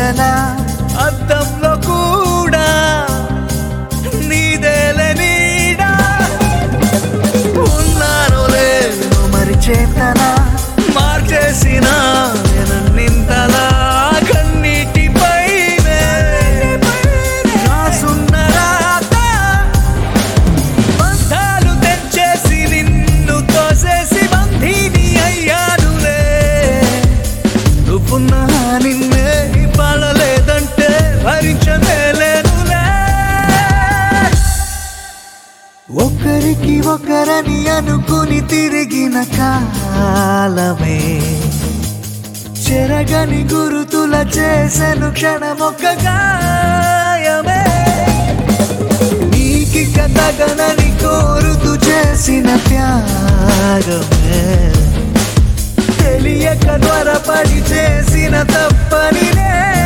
చేసనా అద్దంలో కూడా నీదేలే నీడా ఉన్నానో లేదో మరి చేతనా మార్చేసిన నింతలా కన్నీటిపైనే రాసున్న రాత బంధాలు తెంచేసి నిన్ను తోసేసి బంధీని అయ్యానులే నువ్వున్నా నిన్నే పడలేదంటే భరించలేనులే ఒకరికి ఒకరని అనుకుని తిరిగిన కాలమే చెరగని గురుతుల చేసెను క్షణమొక్క గాయమే నీకిక తగనని కోరుతూ చేసిన త్యాగమే తెలియక త్వరపడి చేసిన తప్పని